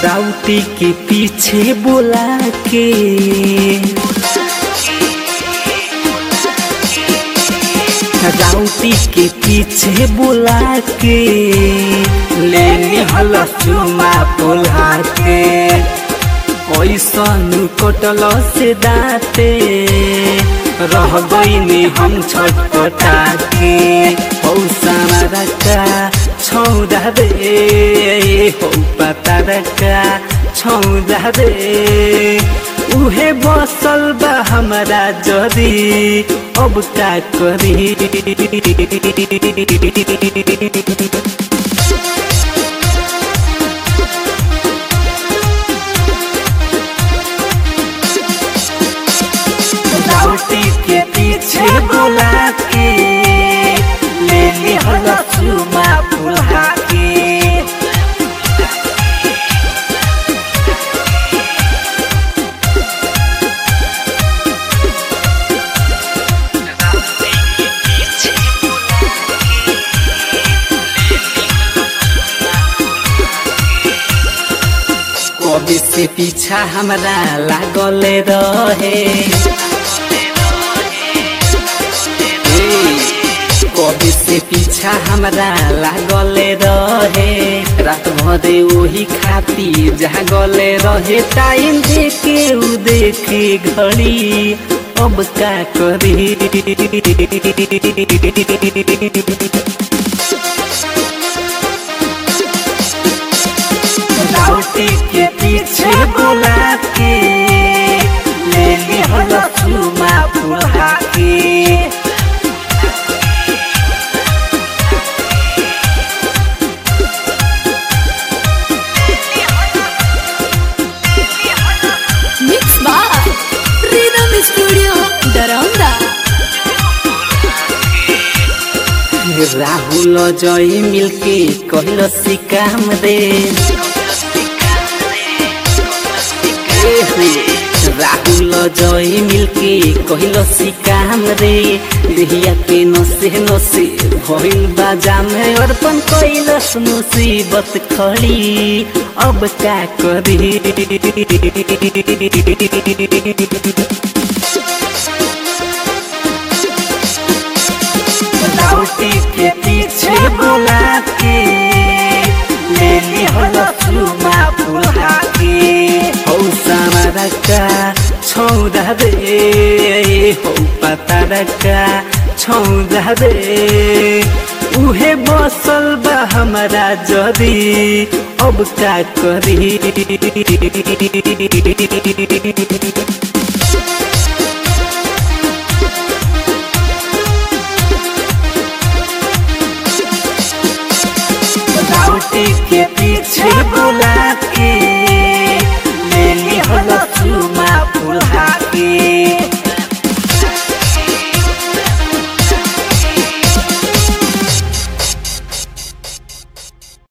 राउटी के पीछे बोला के राउटी के पीछे बोला के लेने हल चुमा बोला के ऐसन कटल से दाते रह गईनी हम छटपटा के हौसला का छौदा दे हो पता का छौदा दे उहे बसल बा हमारा जदी अब का करी राउटी के पीछे बोला के ले ली हला चुमा बुला के कभी से पीछा हमरा लागल रहे कभी से पीछा हमरा लागल रहे रात भरे वही खाती जागल रहे टाइम देखे उ देखे घड़ी अब का करी राउटी के पीछे बोला के ले ली हला चुमा बुला के मिक्स बार रिदम स्टूडियो दरौंदा। राहुल जय मिलके कहल सी काम दे राहुल जय मिलके कहल सी काम रे देहिया के नसे नसे भइल बाजा में अर्पण कैलस मुसीबत खड़ी अब का करी राउटी के पीछे बोला के ले ली हला चुमा बुला के हौसला का छौदा दे हो पता का छौदा दे उहे बसल बा हमारा जदी अब का करी राउटी के